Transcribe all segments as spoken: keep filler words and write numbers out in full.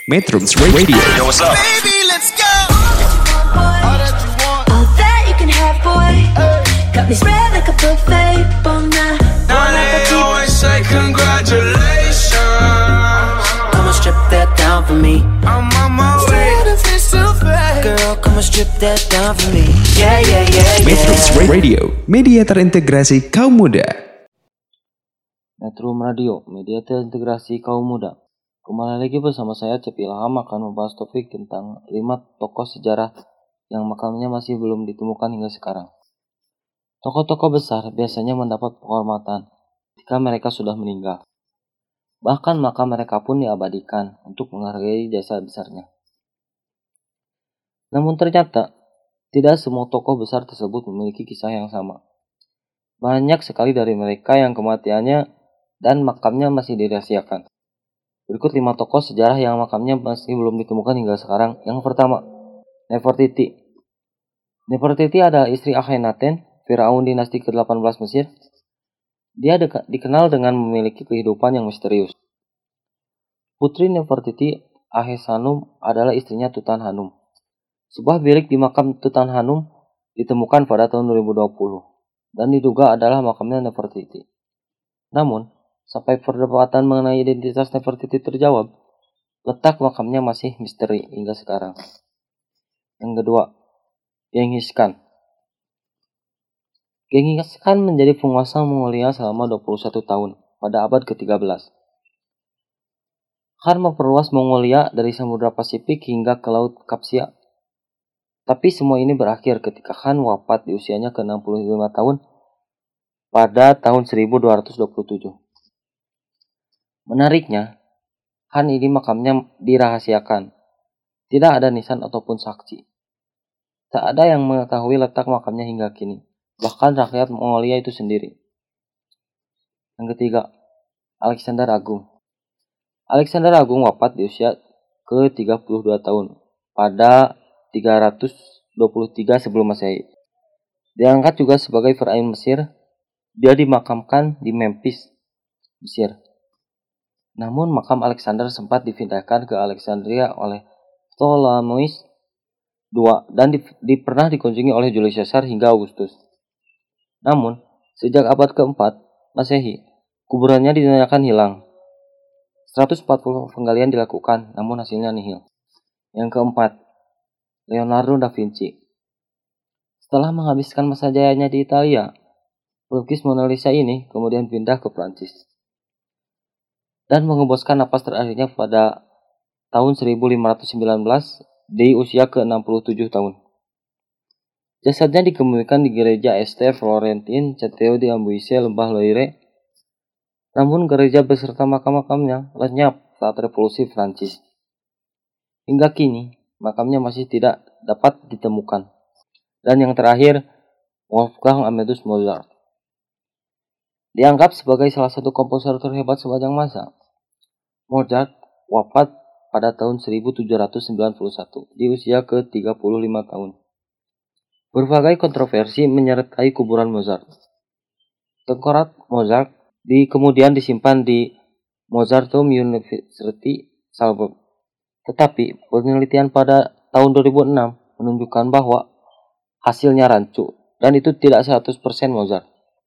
Metrums Radio. Yo, what's up? Baby, let's go. All that you want, All that you can have, boy. Got me spread like a buffet. Bon night, now bon they appetit. always say congratulations. Come on, strip that down for me. I'm on my way. Girl, come on, strip that down for me. Yeah, yeah, yeah, Metrums yeah. Radio, media terintegrasi kaum muda. Metrum Radio, media terintegrasi kaum muda. Kembali lagi bersama saya Cep Ilham akan membahas topik tentang lima tokoh sejarah yang makamnya masih belum ditemukan hingga sekarang. Tokoh-tokoh besar biasanya mendapat penghormatan ketika mereka sudah meninggal. Bahkan makam mereka pun diabadikan untuk menghargai jasa besarnya. Namun ternyata, tidak semua tokoh besar tersebut memiliki kisah yang sama. Banyak sekali dari mereka yang kematiannya dan makamnya masih dirahasiakan. Berikut lima tokoh sejarah yang makamnya masih belum ditemukan hingga sekarang. Yang pertama, Nefertiti. Nefertiti adalah istri Akhenaten, Firaun dinasti ke delapan belas Mesir. Dia de- dikenal dengan memiliki kehidupan yang misterius. Putri Nefertiti, Akhesanum, adalah istrinya Tutankhamun. Sebuah bilik di makam Tutankhamun ditemukan pada tahun dua ribu dua puluh dan diduga adalah makamnya Nefertiti. Namun, sampai perdebatan mengenai identitas Nefertiti terjawab, letak makamnya masih misteri hingga sekarang. Yang kedua, Genghis Khan. Genghis Khan menjadi penguasa Mongolia selama dua puluh satu tahun pada abad ke tiga belas. Khan memperluas Mongolia dari Samudra Pasifik hingga ke Laut Kaspia. Tapi semua ini berakhir ketika Khan wafat di usianya ke enam puluh lima tahun pada tahun seribu dua ratus dua puluh tujuh. Menariknya, Khan ini makamnya dirahasiakan. Tidak ada nisan ataupun saksi. Tak ada yang mengetahui letak makamnya hingga kini. Bahkan rakyat Mongolia itu sendiri. Yang ketiga, Alexander Agung. Alexander Agung wafat di usia ke tiga puluh dua tahun pada tiga ratus dua puluh tiga sebelum Masehi. Diangkat juga sebagai Firaun Mesir. Dia dimakamkan di Memphis, Mesir. Namun makam Alexander sempat dipindahkan ke Alexandria oleh Ptolemeus kedua dan di, di, pernah dikunjungi oleh Julius Caesar hingga Augustus. Namun, sejak abad keempat Masehi, kuburannya dinyatakan hilang. seratus empat puluh penggalian dilakukan, namun hasilnya nihil. Yang keempat, Leonardo da Vinci. Setelah menghabiskan masa jayanya di Italia, pelukis Mona Lisa ini kemudian pindah ke Prancis dan mengembuskan napas terakhirnya pada tahun seribu lima ratus sembilan belas di usia ke enam puluh tujuh tahun. Jasadnya dikebumikan di gereja Este Florentin Cathedral di Amboise, Lembah Loire. Namun gereja beserta makam-makamnya lenyap saat revolusi Prancis. Hingga kini, makamnya masih tidak dapat ditemukan. Dan yang terakhir, Wolfgang Amadeus Mozart. Dianggap sebagai salah satu komposer terhebat sepanjang masa. Mozart wafat pada tahun seribu tujuh ratus sembilan puluh satu di usia ke tiga puluh lima tahun. Berbagai kontroversi menyertai kuburan Mozart. Tengkorak Mozart di, kemudian disimpan di Mozarteum University Salzburg. Tetapi penelitian pada tahun dua ribu enam menunjukkan bahwa hasilnya rancu dan itu tidak seratus persen Mozart.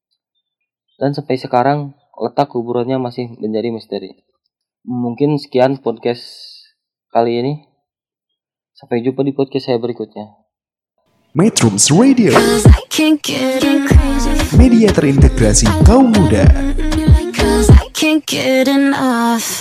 Dan sampai sekarang letak kuburannya masih menjadi misteri. Mungkin sekian podcast kali ini. Sampai jumpa di podcast saya berikutnya. Metrums Radio, Cause I can't get enough. media terintegrasi kaum muda. Cause I can't get enough.